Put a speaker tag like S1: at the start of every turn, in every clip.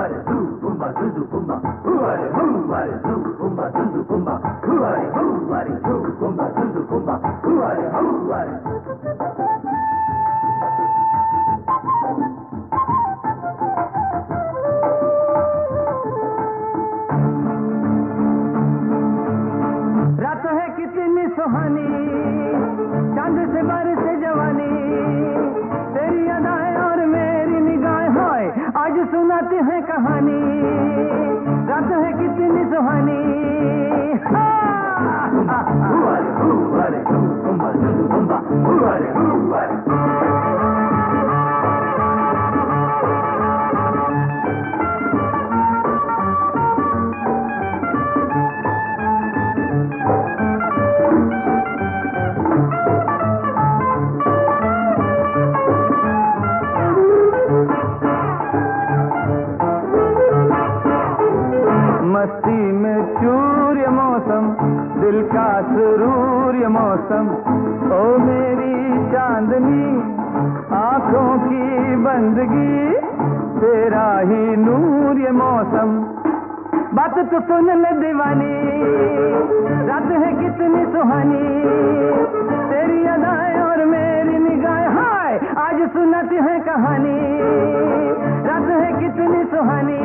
S1: रात है कितनी सुहानी, चांद से बारिश से जवानी, तेरी अदाएं और मेरी निगाहें हाय आज सुनाती हैं कहानी। रात है कितनी सुहानी, मस्ती में चूर ये मौसम, दिल का सुरूर ये मौसम, ओ मेरी चांदनी आंखों की बंदगी, तेरा ही नूर ये मौसम। बात तो सुन ले दीवानी, रात है कितनी सुहानी, तेरी अदाएं और मेरी निगाहें हाय आज सुनाती हैं कहानी। रात है कितनी सुहानी,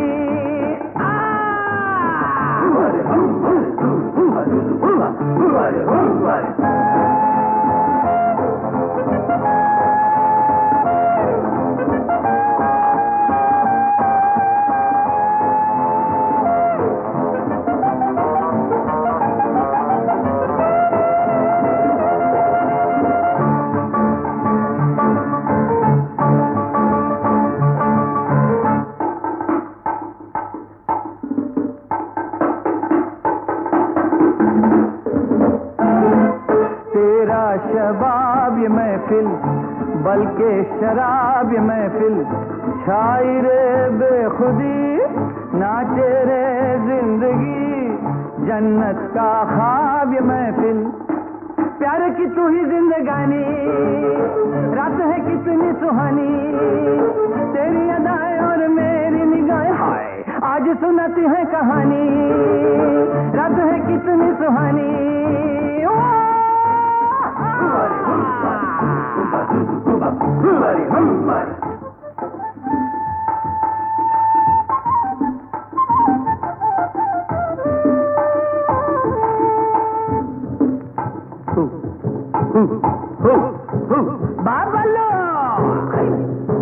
S1: शबाब ये महफिल बल्कि शराब ये महफिल, छाई रे बेखुदी नाचे रे जिंदगी, जन्नत का ख्वाब ये महफिल, प्यार की तू ही जिंदगानी। रात है कितनी सुहानी, तेरी अदाएं और मेरी निगाहें हाय आज सुनाती हैं कहानी। रात है कितनी सुहानी, बाबलो